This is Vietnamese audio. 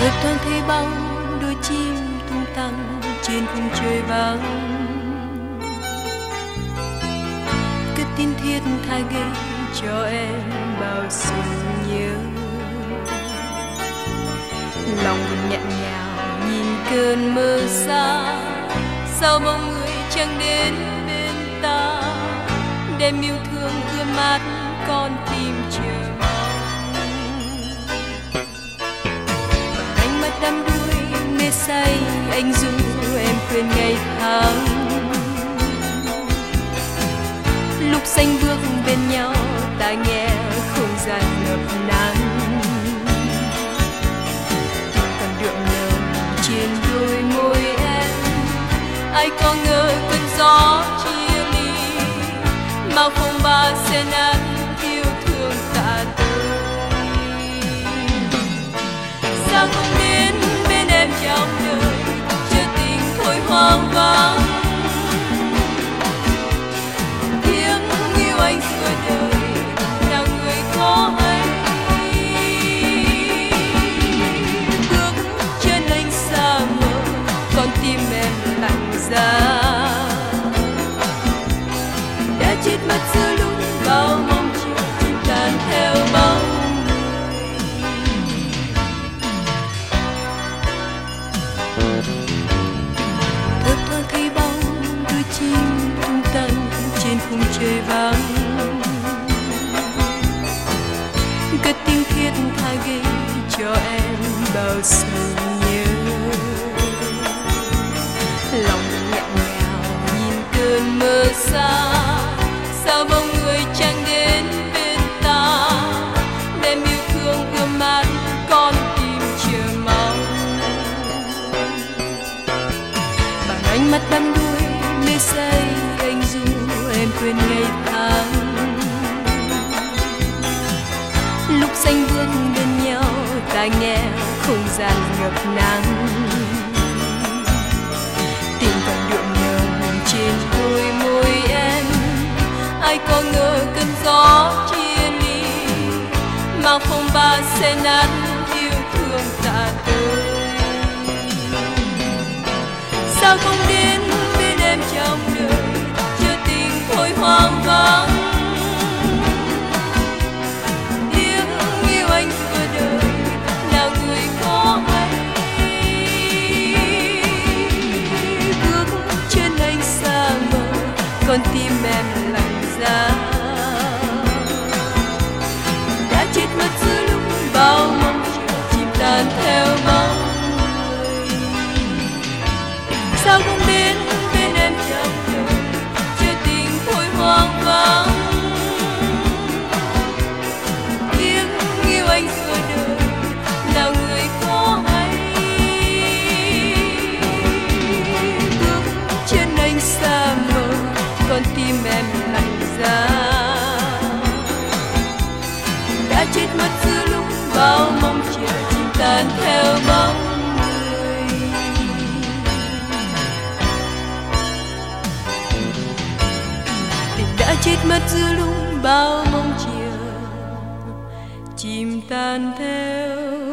Thật thoáng thấy bóng đôi chim tung tăng trên khung trời vắng. Cất tin thiết tha gửi cho em bao sự nhớ. Lòng nghẹn ngào nhìn cơn mơ xa, sao mong người chẳng đến bên ta, đem yêu thương ươm mát con tim chờ mong. Bằng ánh mắt đắm đuối mê say anh ru em quên ngày tháng. Lúc xanh bước bên nhau ta nghe không gian ngập nắng. Trên đôi môi em, ai có ngờ cơn gió chia ly, mà phong ba sẽ nát yêu thương ta tới. Sao không đến bên em trong đời, chưa tình thôi hoang vắng. Tiếng yêu anh suốt đời, nào người có hay. Con tim em lặng ra, đã chết mất giữa lúc bao mong chiều chìm tan theo bóng người. Thấp thoáng thấy bóng đôi chim tung tăng trên khung trời vắng. Cất tiếng thiết tha gửi cho em bao sự nhớ. Lòng nghẹn ngào nhìn cơn mơ xa, sao mong người chẳng đến bên ta, đem yêu thương ươm mát con tim chờ mong. Bằng ánh mắt đắm đuối mê say anh ru em quên ngày tháng. Lúc xanh bước bên nhau ta nghe không gian ngập nắng. Trên đôi môi em, ai có ngờ cơn gió chia ly, mà phong ba sẽ nát yêu thương ta tới. Sao không đến bên em trong đời, chưa tình thôi hoang vắng. Tiếng yêu anh suốt đời, nào người có hay. Con tim em lặng ra, đã chết mất giữa lúc bao mong chiều chìm tan theo bóng người. Sao không đến bên em trong đời, chưa tình thôi hoang vắng. Tiếng yêu anh suốt đời, nào người có hay. Bước chân anh xa mờ, con tim em lặng ra, đã chết mất giữa lúc bao mong chiều chìm tan theo bóng người. Tình đã chết mất giữa lúc bao mong chiều chìm tan theo